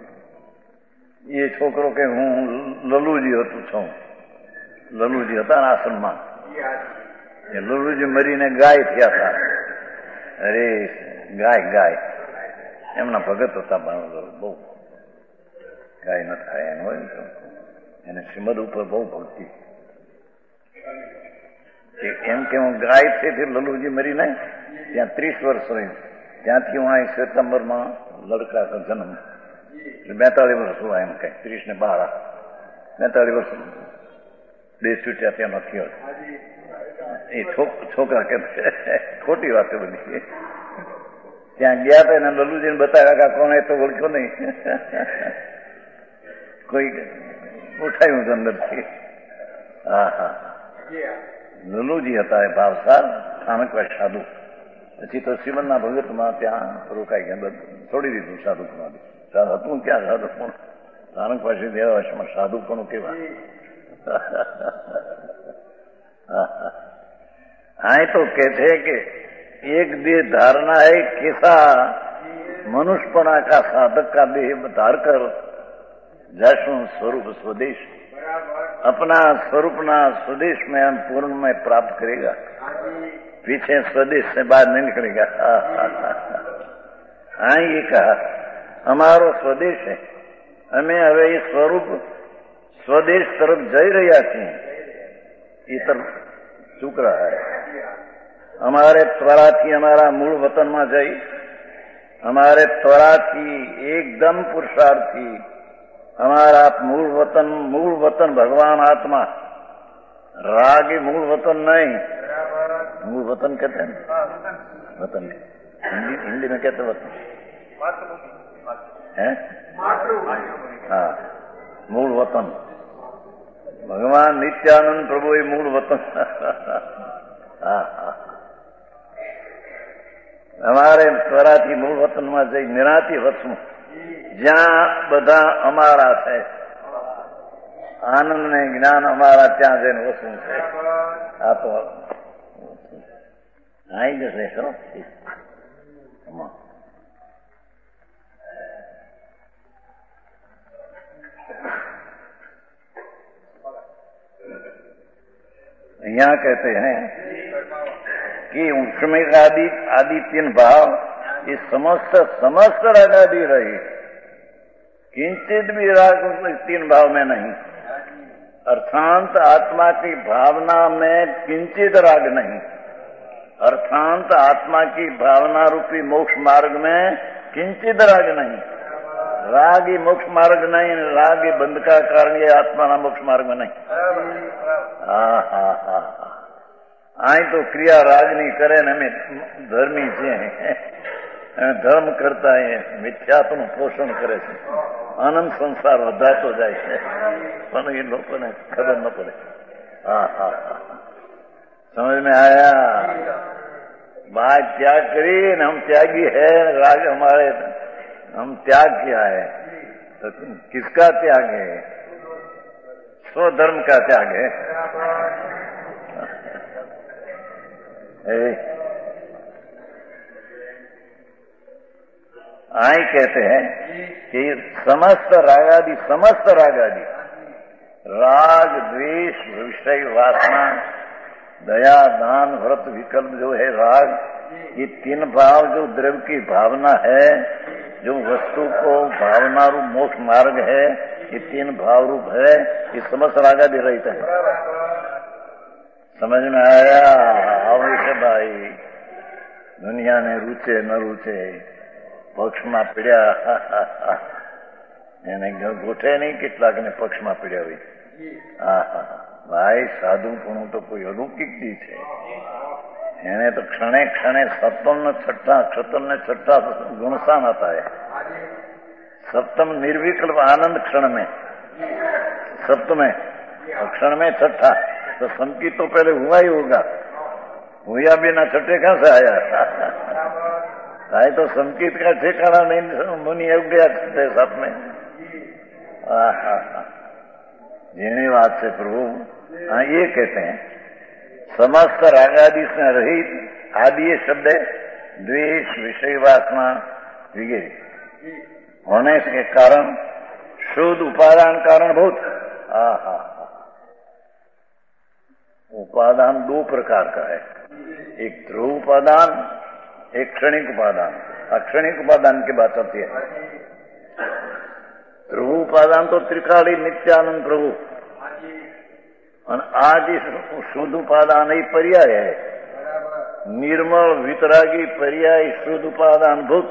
એ છોકરો કે હું લલુજી હતું છું. લલુજી હતા આશ્રમમાં. એ લલુજી મરીને ગાય થયા હતા. અરે ગાય ગાય એમના ભગત હતા. બહુ ગાય ન થાય એમ હોય એને શ્રીમદ ઉપર બહુ ભક્તિ. એમ કે હું ગાય છે તે લલુજી મરીને ત્યાં 30 વર્ષ રહ્યું. ત્યાંથી હું અહીં સપ્ટેમ્બરમાં લડકા જન્મ 42 વર્ષ हुआ એમ કઈ 30 ને 12 42 વર્ષ દેશ છૂટ્યા ત્યાં નથી. એ છોકરા કે ખોટી વાત છે બધી. ત્યાં ગયા હતા એને લલુજીને બતાવ્યા કે કોણ એ તો ઓળખ્યો નહીં. કોઈ ઉઠાયું અંદરથી. હા હા. લલુજી હતા એ ભાવસાર સ્થાનકવાસ સાધુ. પછી તો શ્રીમદના ભગતમાં ત્યાં રોકાઈ ગયા. છોડી દીધું સાધુપણું. હતું ક્યાં સાધુપણું? સ્થાનકવાસી દેવાસમાં સાધુપણું કેવા. हाँ तो कहते हैं कि एक देह धारणा है कैसा मनुष्यपणा का साधक का देह धार कर जैसो स्वरूप स्वदेश अपना स्वरूप ना स्वदेश में पूर्ण में प्राप्त करेगा. पीछे स्वदेश से बाहर नहीं निकलेगा. આ એ કહા અમારો સ્વદેશ છે, અમે હવે એ સ્વરૂપ સ્વદેશ તરફ જઈ રહ્યા છીએ, એ તરફ ચૂક રહા હૈ. અમારે ત્વરાથી અમારા મૂળ વતનમાં જઈ, અમારે ત્વરાથી એકદમ પુરુષાર્થથી અમારા મૂળ વતન भगवान आत्मा, राग ही मूल वतन नहीं, मूल वतन कहते हैं, वतन हिंदी में कहते वतन है, हाँ मूल वतन भगवान नित्यानंद प्रभु ये मूल वतन. हाँ हाँ અમારે ત્વરાથી મૂળ વતનમાં જઈ નિરાંતે વસવું, જ્યાં બધા અમારા છે, આનંદ ને જ્ઞાન અમારા ત્યાં જઈને વસવું છે. આ તો આવી જશે. यहाँ कहते हैं कि उष्मिक आदि तीन भाव ये समस्त रागादि रही, किंचित भी राग तीन भाव में नहीं. अर्थांत आत्मा की भावना में किंचित राग नहीं, अर्थांत आत्मा की भावना रूपी मोक्ष मार्ग में किंचित राग नहीं. राग ही मोक्ष मार्ग नहीं, राग ही बंध का कारण, ये आत्मा ना मोक्ष मार्ग में नहीं. हाँ हाँ हाँ हाँ आई तो क्रिया रागनी करे ने અમે ધર્મી છે, ધર્મ કરતા એ મિથ્યાત્વનું પોષણ કરે છે, આનંદ સંસાર વધારતો જાય છે, પણ એ લોકોને ખબર ન પડે. હા હા હા समझ में आया. बात त्याग करी न, हम त्यागी है, राग हमारे हम त्याग किया है. तो किसका त्याग है? स्वधर्म का त्याग है. आई कहते हैं कि समस्त रागादि राग द्वेष विषय वासना दया दान व्रत विकल्प जो है राग, ये तीन भाव जो द्रव्य की भावना है, जो वस्तु को भावना रूप मोक्ष मार्ग है, ये तीन भाव रूप है, ये समस्त रागादि रहित है. समझ में आया? अवश्य भाई, दुनिया ने रुचे न रुचे પક્ષમાં પીડ્યા, એને ગોઠે નહીં કેટલાકને પક્ષમાં પીડ્યા હોય. હા હા ભાઈ, સાધુપણું તો કોઈ અલૌકિક દી છે. એને તો ક્ષણે ક્ષણે સપ્તમ ને છઠ્ઠા गुणसान आता है. सप्तम निर्विकल्प आनंद क्षण में, सप्तम क्षण में छठा, तो संकित तो पहले हुआ ही होगा, हुआ बिना छठे कहां से आया? तो संकित का ठिकाना नहीं, मुनि हो गया छठे साथ में. जेनी बात से प्रभु हाँ ये कहते हैं समस्त रागादि से रहित, आदि ये शब्द है द्वेष विषय वासना वगैरह होने के कारण शुद्ध उपादान कारण बहुत. उपादान दो प्रकार का है, एक ध्रुव उपादान, एक क्षणिक उपादान. अक्षणिक उपादान की बात होती है. ध्रुव उपादान तो त्रिकाली नित्यानंद प्रभु, और आज इस शुद्ध उपादान ही पर्याय है. निर्मल वितरागी पर्याय शुद्ध उपादान भूत.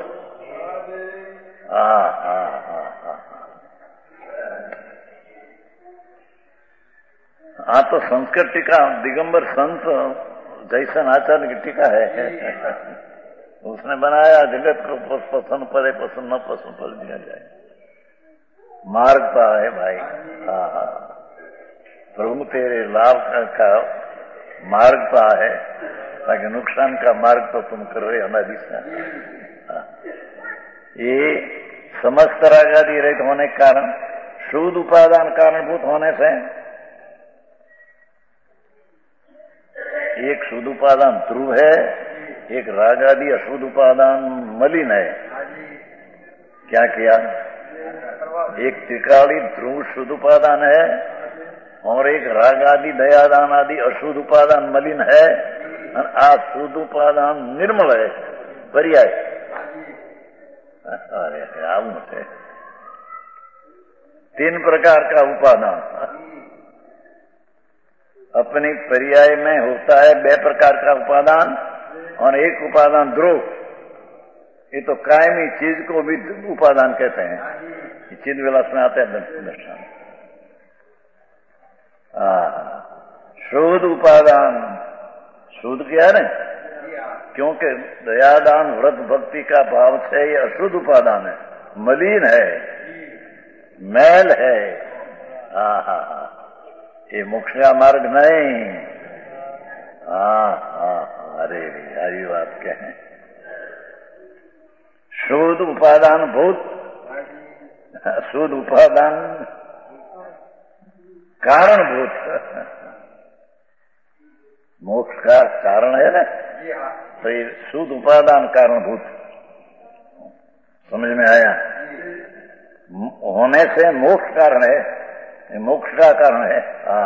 हाँ तो संस्कृत टीका दिगंबर संत जैसन आचार्य की टीका है, उसने बनाया जगत को पसंद पड़े पसंद न पसंद पड़ दिया जाए. मार्ग पा है भाई. हाँ हाँ प्रभु तेरे लाभ का मार्ग पा है, ताकि नुकसान का मार्ग तो तुम कर रहे हमारी दिशा. ये समस्त रागादि रहित होने के कारण, शुद्ध उपादान कारणभूत होने से एक शुद्ध उपादान ध्रुव है, एक रागादि अशुद्ध उपादान मलिन है. क्या किया? एक त्रिकाली ध्रुव शुद्ध उपादान है और एक रागादि दयादान आदि अशुद्ध उपादान मलिन है, और आ शुद्ध उपादान निर्मल है पर्याय. अरे आવું છે 3 प्रकार का उपादान अपनी पर्याय में होता है। 2 प्रकार का उपादान और 1 उपादान ध्रुव। ये तो कायमी चीज को भी उपादान कहते हैं। चिद विलास में आते हैं दर्शन। शुद्ध उपादान, शुद्ध क्या है? क्योंकि दयादान व्रत भक्ति का भाव से ये अशुद्ध उपादान है, मलिन है, मैल है। ये मोक्ष का मार्ग नहीं। अरे हरी बात कहें। शुद्ध उपादान भूत, शुद्ध उपादान कारणभूत। मोक्ष का कारण है ना, तो ये शुद्ध उपादान कारणभूत। समझ में आया? होने से मोक्ष कारण है, मोक्ष का कारण है।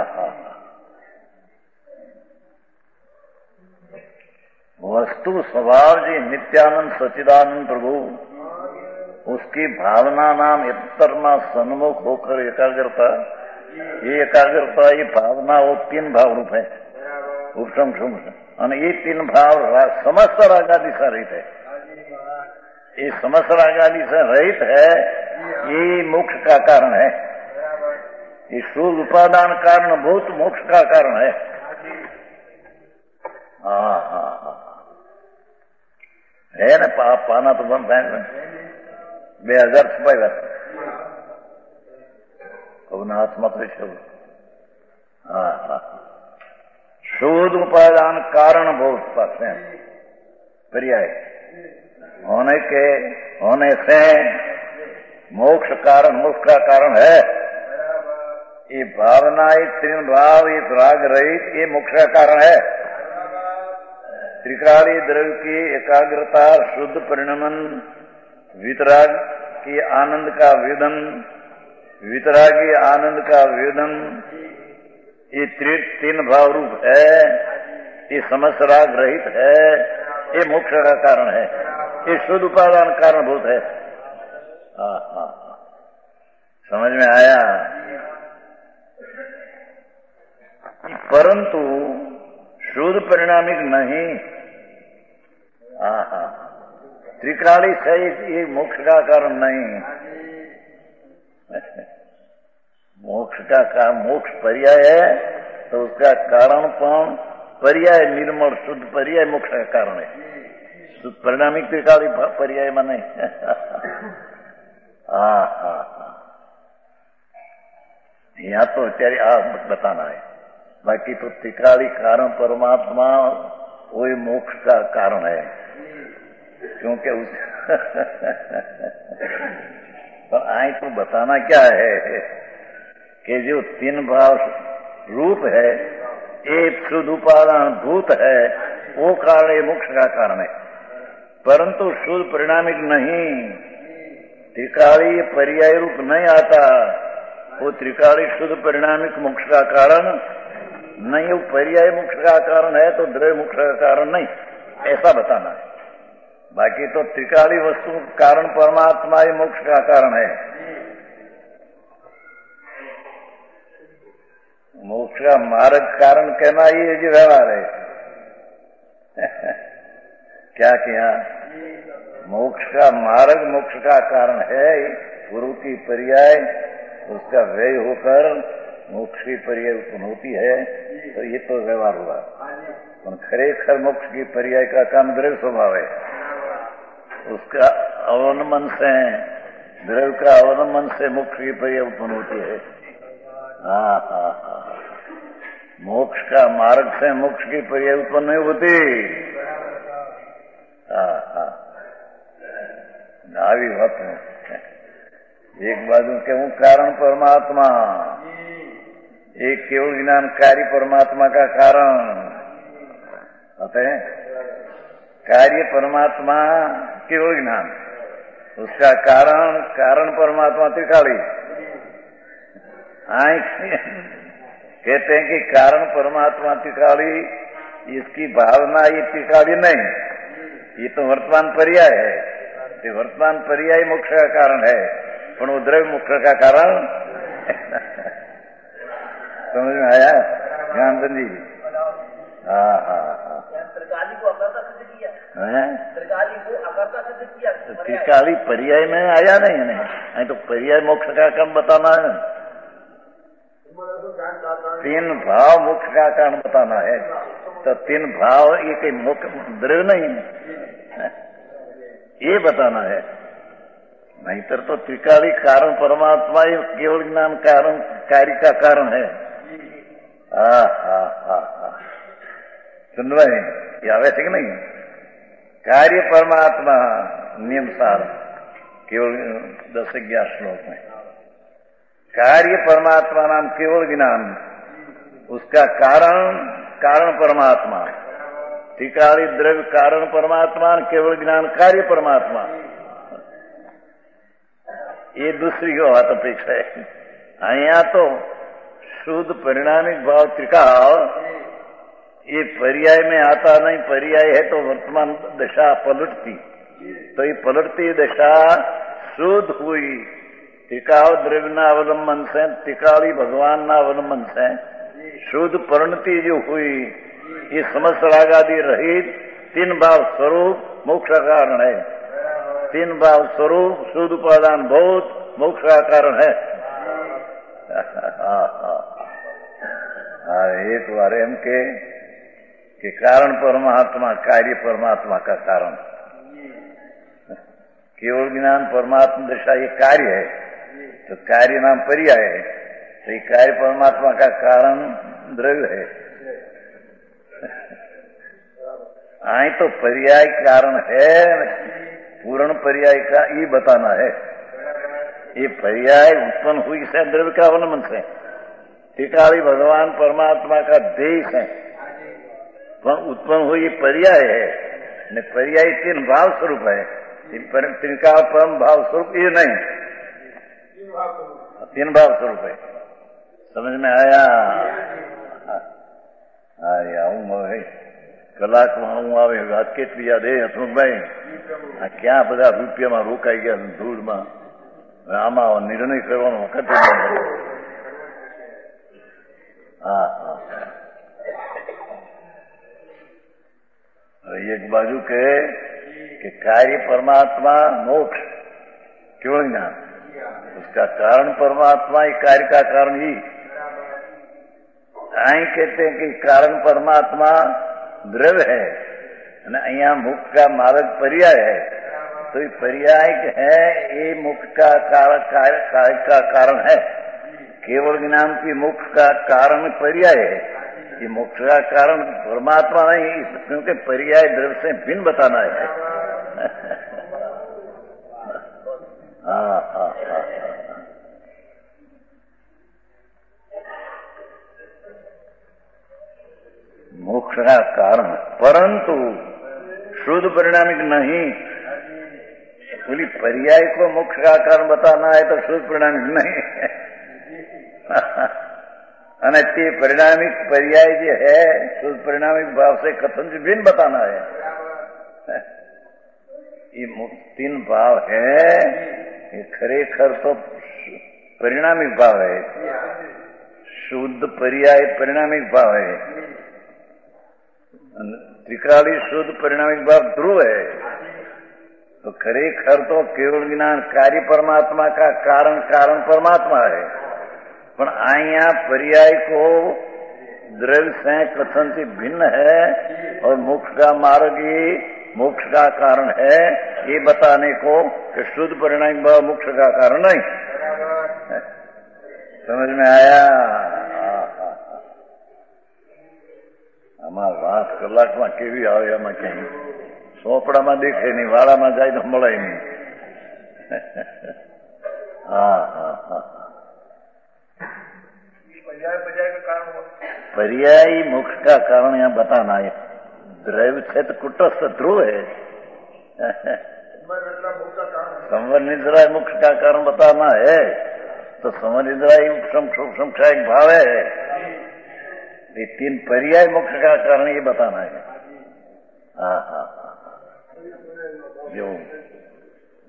वस्तु स्वभाव जी नित्यानंद सच्चिदानंद प्रभु, उसकी भावना नाम इतरमा सन्मुख होकर एकाग्रता, ये एकाग्रता, ये भावना, वो 3 भाव रूप है, उपशम शुम। और ये 3 भाव समस्त रागादि से रहित है। ये समस्त रागादि से रहित है, ये मोक्ष का कारण है। ये शुद्ध उपादान कारण भूत मोक्ष का कारण है। है ना? पाना तो बंद है 2000 रुपये हाथ मत शुद्ध उपादान कारण भूत पास पर्याय होने से मोक्ष कारण, मोक्ष का कारण है। ये भावना, ये 3 भाव, ये राग रहित, ये मोक्ष का कारण है। त्रिकाली द्रव्य की एकाग्रता, शुद्ध परिणमन, वितराग की आनंद का वेदन, वितरागी आनंद का वेदन, ये 3 भाव रूप है। ये समस्त राग रहित है, ये मोक्ष का कारण है। ये शुद्ध उपादान कारणभूत है। समझ में आया? परंतु शुद्ध परिणामिक नहीं। त्रिकाली सहित ये मोक्ष का कारण नहीं। मोक्ष का कारण, मोक्ष पर्याय है तो उसका कारण कौन? पर्याय निर्मल शुद्ध पर्याय मोक्ष का कारण है। शुद्ध परिणामिक त्रिकाली पर्याय में नहीं। यहाँ तो અત્યારે આ बताना है। बाकी तो त्रिकाली कारण परमात्मा वही मोक्ष का कारण है। क्योंकि उस तो आई तो बताना क्या है कि जो 3 भाव रूप है, एक शुद्ध उपादान भूत है, वो कारण मोक्ष का कारण है। परंतु शुद्ध परिणामिक नहीं। त्रिकाली पर्याय रूप नहीं आता। वो त्रिकाली शुद्ध परिणामिक मोक्ष का कारण नहीं। वो पर्याय मोक्ष का कारण है तो द्रव्य मोक्ष का कारण नहीं, ऐसा बताना है। बाकी तो त्रिकाली वस्तु कारण परमात्मा ही मोक्ष का कारण है। मोक्ष का मार्ग कारण कहना ये जो व्यवहार है। क्या किया? मोक्ष का मार्ग मोक्ष का कारण है। गुरु की पर्याय उसका व्यय होकर मोक्ष की पर्याय उत्पन्न होती है, तो ये तो व्यवहार हुआ। खरेखर मोक्ष की पर्याय का काम द्रव्य स्वभाव है। उसका अवलंबन से, द्रव्य का अवलंबन से मोक्ष की पर्याय उत्पन्न होती है। मोक्ष का मार्ग से मोक्ष की पर्याय उत्पन्न नहीं होती। આવી વાત एक बाजू कहूं कारण परमात्मा, एक केवल ज्ञानकारी परमात्मा का कारण होते हैं। कार्य परमात्मा केवल ज्ञान, उसका कारण कारण परमात्मा त्रिकाली। कहते हैं कि कारण परमात्मा त्रिकाली, इसकी भावना ये त्रिकाली नहीं, ये तो वर्तमान पर्याय है। ये वर्तमान पर्याय मोक्ष का कारण है, पर वो द्रव्य मोक्ष का कारण समझ में आया ज्ञानचंद जी? हाँ हाँ हाँ। त्रिकाली को अकर्ता सिद्ध किया, त्रिकाली को अकर्ता सिद्ध किया। त्रिकाली पर्याय में आया नहीं तो पर्याय मोक्ष का कारण बताना है। तीन भाव मोक्ष का कारण बताना है, तो तीन भाव एक द्रव्य नहीं ये बताना है। नहींतर तो त्रिकाली कारण परमात्मा ही केवल ज्ञान कारण कार्य का कारण है। सुन रहे हैं? ये आवश्यक नहीं। कार्य परमात्मा नियम सार केवल 10-11 श्लोक में कार्य परमात्मा नाम केवल ज्ञान, उसका कारण परमात्मा। त्रिकाली द्रव्य कारण परमात्मा, केवल ज्ञान कार्य परमात्मा। ये दूसरी बात अपेक्षा है। यहाँ तो शुद्ध परिणामिक भाव त्रिकाल ये पर्याय में आता नहीं। पर्याय है तो वर्तमान दशा पलटती, तो ये पलटती दशा शुद्ध हुई त्रिकाल द्रव्य ना अवलंबन से, त्रिकाली भगवान ना अवलंबन से शुद्ध परिणति जो हुई, ये समस्त रागादि रहित तीन भाव स्वरूप मोक्ष का कारण है। तीन भाव स्वरूप शुद्ध उपादान बोध मोक्ष का कारण है। एक बार एम के कारण परमात्मा, कार्य परमात्मा का कारण। केवल ज्ञान परमात्मा दशा ये कार्य है, तो कार्य नाम पर्याय है, तो ये कार्य परमात्मा का कारण द्रव्य है। आई तो पर्याय कारण है, पूर्ण पर्याय का ये बताना है। ये पर्याय उत्पन्न हुई से द्रव्य का अवलंबन से, त्रिकाली भगवान परमात्मा का देश है, उत्पन्न हुई पर्याय है। पर्याय तीन भाव स्वरूप है, त्रिकाल परम भाव स्वरूप ये नहीं, तीन भाव स्वरूप है। समझ में आया? आऊँ भाई કલાકમાં હું આવે વાત કેટલી યાદ એ હસમુખભાઈ આ ક્યાં બધા રૂપિયામાં રોકાઈ ગયા ધૂળમાં આમાં નિર્ણય કરવાનો વખત एक बाजू कहे कि कार्य परमात्मा मोक्ष केवल ज्ञान, उसका कारण परमात्मा ही कार्य का कारण ही। आई कहते हैं कि कारण परमात्मा द्रव्य है, अहिया मुक्त का मार्ग पर्याय है, तो ये पर्याय है, ये मुक्त का कार्य का कारण है। केवल ज्ञान की मोक्ष का कारण पर्याय है, ये मोक्ष का कारण परमात्मा नहीं, क्योंकि पर्याय द्रव्य से भिन्न बताना है। मोक्ष का कारण, परंतु शुद्ध परिणामिक नहीं। बोली पर्याय को मोक्ष का कारण बताना है तो शुद्ध परिणामिक नहीं અને તે પરિણામિક पर्याय जो है शुद्ध परिणामिक भाव से कथन से भिन्न बताना है। ये तीन भाव है, ये खरेखर तो परिणामिक भाव है, शुद्ध पर्याय परिणामिक भाव है, त्रिकाली शुद्ध परिणामिक भाव ध्रुव है। तो खरेखर तो केवल ज्ञान कार्य परमात्मा का कारण परमात्मा है, पर आया पर्याय को द्रव्य से कथन से भिन्न है और मोक्ष का मार्ग ही मोक्ष का कारण है, ये बताने को कि शुद्ध परिणाम भाव मोक्ष का कारण नहीं। समझ में आया? આમાં વાત કલાકમાં કેવી આવે એમાં ક્યાંય સોપડામાં દેખે નહીં, વાળામાં જાય તો મળે નહીં। पर्यायी मोक्ष का कारण यहाँ बताना है। द्रव्य से तो कुटस्थ ध्रुव है, संवर निद्रा मोक्ष का कारण बताना है, तो संवर निद्रा एक भाव है। ये तीन पर्याय मोक्ष का कारण ये बताना है। जो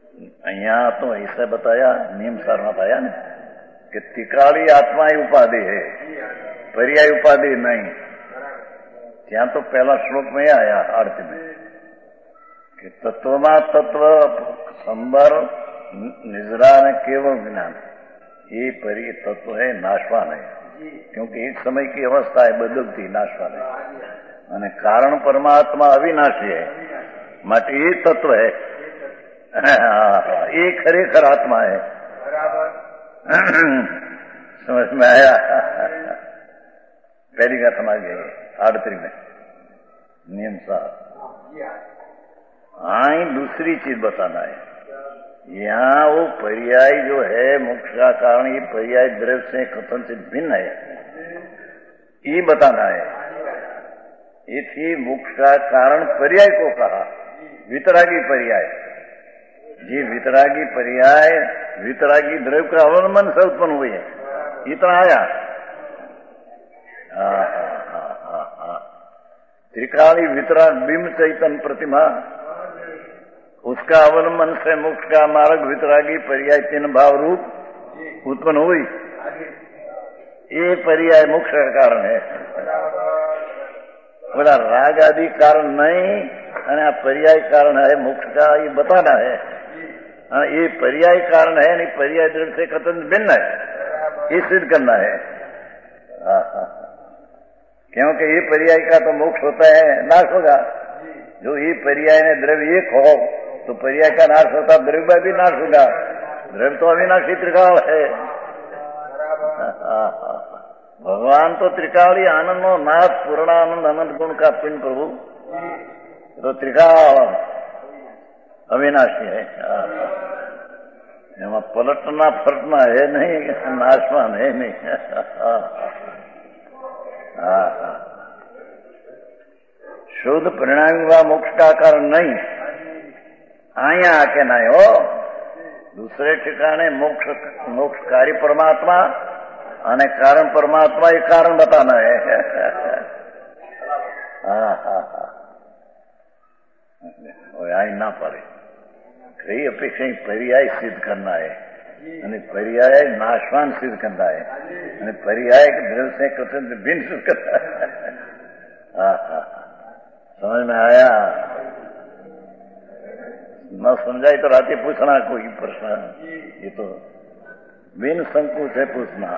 यहाँ तो ऐसा बताया, नियम सार बताया ना कि त्रिकाली आत्मा ही उपाधि है, पर्याय उपाधि नहीं। ત્યાં तो पहला श्लोक में आया अर्थ में कि तत्वमा तत्व संबर निजरा ने केवल ज्ञान, ये परि तत्व है, नाशवान है, क्योंकि एक समय की अवस्था है बदलती, नाशवान है, અને કારણ પરમાત્મા અવિનાશી है, માટે ये तत्व है, ये खरेखर आत्मा है। समझ में आया? पहली गाथा में गई 38 में नियम साहब। हाँ, दूसरी चीज बताना है। यहाँ वो पर्याय जो है मोक्ष का कारण, ये पर्याय द्रव्य से कथन से भिन्न है, ये बताना है। इसी मोक्ष का कारण पर्याय को कहा, वितरागी पर्याय। ये वितरागी पर्याय वितरागी द्रव्य का अवलंबन से उत्पन्न हुई है, इतना आया। त्रिकाली वितराग बिंब चैतन्य प्रतिमा, उसका अवलंबन से मोक्ष का मार्ग वितरागी पर्याय तीन भाव रूप उत्पन्न हुई। ये पर्याय मोक्ष का कारण है। बोला राग आदि कारण नहीं, અને पर्याय कारण है मोक्ष का, ये बताना है। ये पर्याय कारण है, नहीं पर्याय द्रव्य से कथन भिन्न है, ये सिद्ध करना है। क्योंकि ये पर्याय का तो मोक्ष होता है, नाश होगा। जो ये पर्याय ने द्रव्य एक हो तो पर्याय का नाश होता, द्रव्य भी नाश होगा। द्रव्य तो अविनाशी त्रिकाल है। भगवान तो त्रिकाली आनंद नो नाथ पूर्णानंद अनंत गुण का पिंड प्रभु, तो त्रिकाल अविनाशी है। એમાં પલટના ફરટના है नहीं, नाशवान है नहीं। शुद्ध परिणामी व मोक्ष का कारण नहीं, आया आके ना हो। दूसरे ठिकाने मोक्ष कार्य परमात्मा અને કારણ પરમાત્મા, એ કારણ बताना है। आई ना पड़े, कई अपेक्षा पर्याय सिद्ध करना है, અને पर्याय नाशवान सिद्ध करना है, અને पर्याय द्रव्य से कथन भिन्न सिद्ध करना है। समझ में आया? न समझाए तो रात पूछना कोई प्रश्न, ये तो बिन संकोच है पूछना।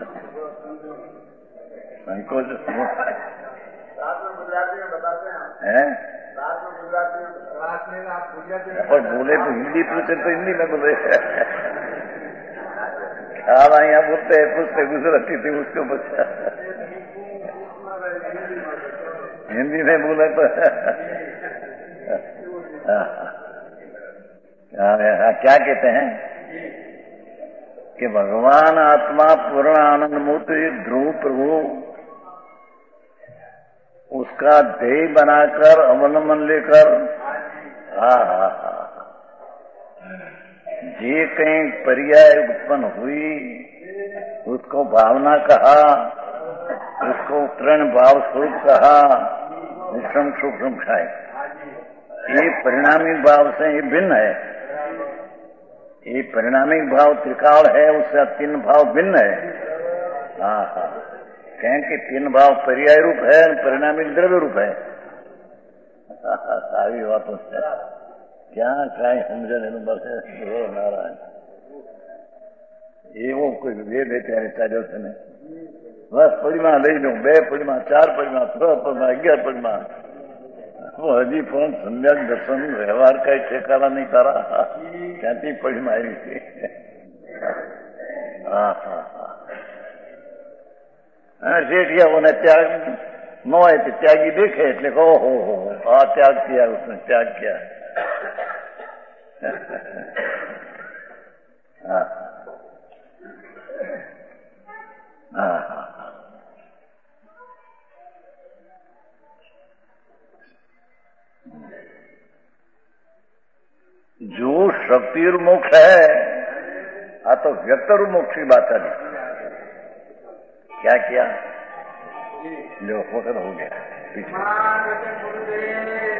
संकोच है और बोले तो हिंदी पूछे तो हिंदी में बोले। ख्याल यहाँ बोलते पूछते गुजराती थी, उसको बचा हिंदी में बोले तो क्या कहते हैं कि भगवान आत्मा पूर्ण आनंद मूर्ति ध्रुव प्रभु, उसका ध्येय बनाकर अवलंबन लेकर जे कहीं पर्याय उत्पन्न हुई उसको भावना कहा, उसको तृण भाव स्वरूप कहा, निष्ठम सूक्ष्म खाए। ये परिणामी भाव से ये भिन्न है। ये परिणामी भाव त्रिकाल है, उससे तीन भाव भिन्न है। कहें कि तीन भाव पर्याय रूप है, परिणामी द्रव्य रूप है। सारी बातों से क्या कहीं समझने बस हे नारायण, एवं कोई वेद है ત્યારે ચાલ્યો છે ને, બસ પડીમાં લઈ લઉં, 2 પડીમાં, 4 પડીમાં, 3 પડીમાં, 11 પડીમાં, હજી પણ સમ્યક દર્શન વ્યવહાર કઈ ઠેકાણા નહીં તારા, ક્યાંથી પડીમાં આવી છે। શેઠિયાઓને ત્યાગ ન હોય તો ત્યાગી દેખે એટલે ઓહો આ ત્યાગ કિયા, उसने त्याग किया। जो शक्ति मोक्ष है, आ तो व्यक्त मोक्ष की बात है। क्या किया? लो वक्त हो गया पीछे।